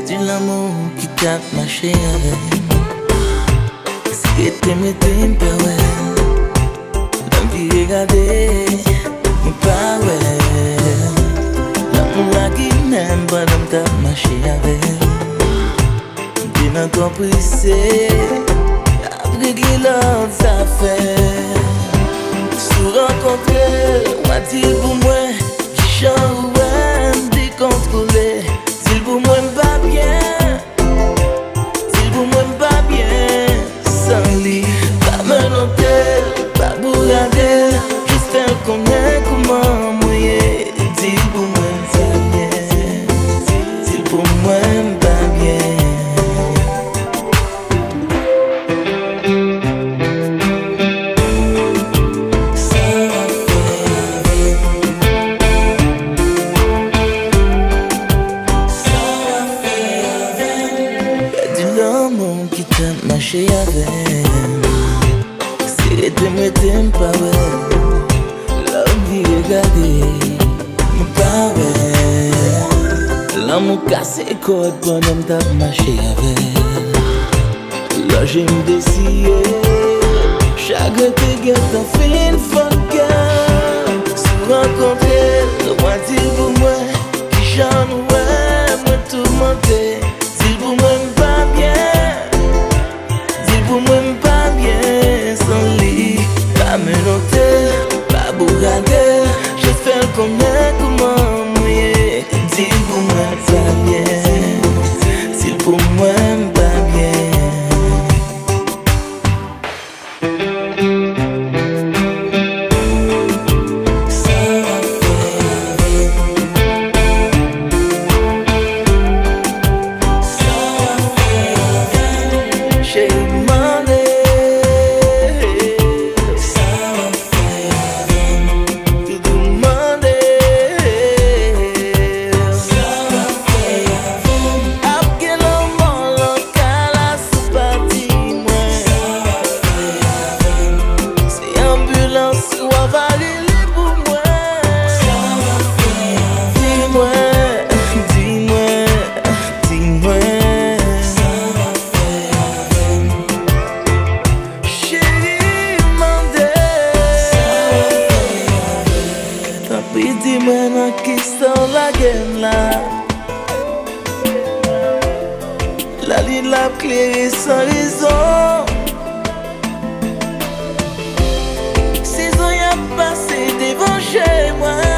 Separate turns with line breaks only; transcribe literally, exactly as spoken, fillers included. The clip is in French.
Perdu l'amour qui tape ma chérie. Si était mes t'aimes pas ouais. La vie regardée, mon pas ouais. L'amour là qui n'aime pas d'homme tape ma chérie. T'es dans ton pressé, après que l'autre ça fait. Sous rencontrer, m'a dit pour moi, qui chante ouais, décontrôlé. S'il pour moi pas bien, s'il pour moi pas bien, sans lit, pas me noter, pas bourrader, juste faire connaître comment mouiller. S'il pour moi pas bien, s'il pour moi pas bien. Marcher avec, c'est de me t'aimes pas ouais. L'homme qui regarde, me pas ouais. L'amour cassé code pendant t'as marché avec. Là j'ai me décidé, chacun te guette en fin de fuck. Se rencontrer, le moi dire pour moi, qui chante ouais, moi tout monter. S'il pour moi pas bien. Pour moi pas bien sans lit, pas me noter, pas bourrader, je fais connaître comment mouiller. Dis pour moi pas bien, si pour moi pas bien. Dis-moi dans qui sont la game là. La ligne la claire sans raison. Saison y a passé devant chez moi.